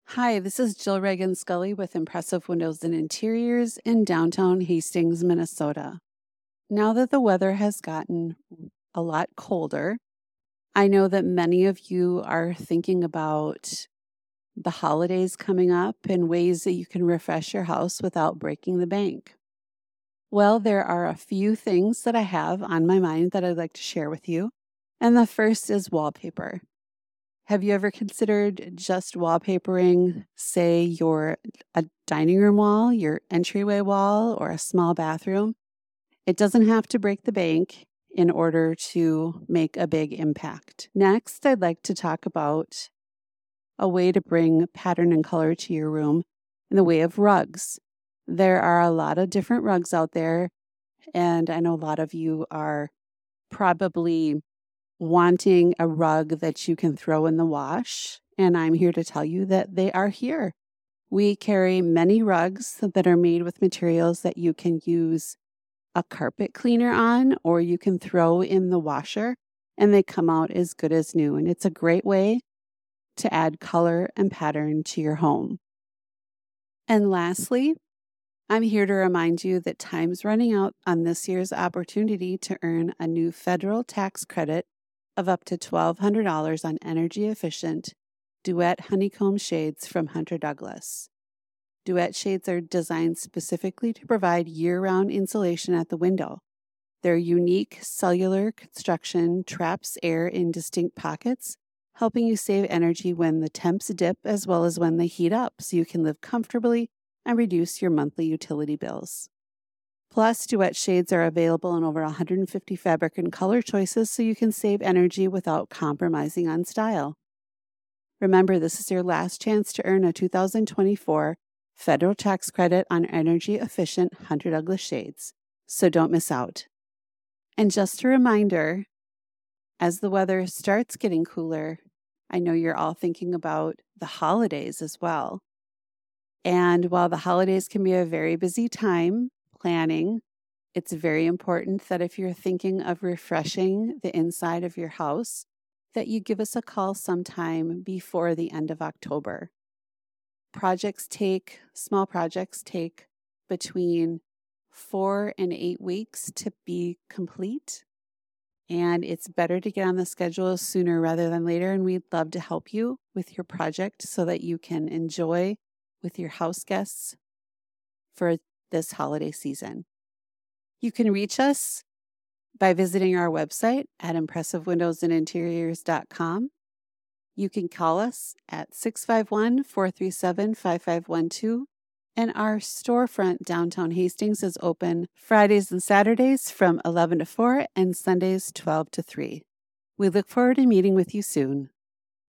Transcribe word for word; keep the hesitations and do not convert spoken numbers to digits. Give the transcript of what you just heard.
Hi, this is Jill Reagan Scully with Impressive Windows and Interiors in downtown Hastings, Minnesota. Now that the weather has gotten a lot colder, I know that many of you are thinking about the holidays coming up and ways that you can refresh your house without breaking the bank. Well, there are a few things that I have on my mind that I'd like to share with you. And the first is wallpaper. Have you ever considered just wallpapering, say, your a dining room wall, your entryway wall, or a small bathroom? It doesn't have to break the bank in order to make a big impact. Next, I'd like to talk about a way to bring pattern and color to your room in the way of rugs. There are a lot of different rugs out there, and I know a lot of you are probably wanting a rug that you can throw in the wash, and I'm here to tell you that they are here. We carry many rugs that are made with materials that you can use a carpet cleaner on, or you can throw in the washer, and they come out as good as new. And it's a great way to add color and pattern to your home. And lastly, I'm here to remind you that time's running out on this year's opportunity to earn a new federal tax credit of up to twelve hundred dollars on energy efficient Duet honeycomb shades from Hunter Douglas. Duet shades are designed specifically to provide year-round insulation at the window. Their unique cellular construction traps air in distinct pockets, helping you save energy when the temps dip as well as when they heat up, so you can live comfortably and reduce your monthly utility bills. Plus, Duet shades are available in over one hundred fifty fabric and color choices, so you can save energy without compromising on style. Remember, this is your last chance to earn a two thousand twenty-four federal tax credit on energy-efficient Hunter Douglas shades, so don't miss out. And just a reminder, as the weather starts getting cooler, I know you're all thinking about the holidays as well. And while the holidays can be a very busy time planning, it's very important that if you're thinking of refreshing the inside of your house, that you give us a call sometime before the end of October. Projects take, small projects take between four and eight weeks to be complete. And it's better to get on the schedule sooner rather than later. And we'd love to help you with your project so that you can enjoy with your house guests for this holiday season. You can reach us by visiting our website at impressive windows and interiors dot com. You can call us at six five one, four three seven, five five one two, and our storefront downtown Hastings is open Fridays and Saturdays from eleven to four and Sundays twelve to three. We look forward to meeting with you soon.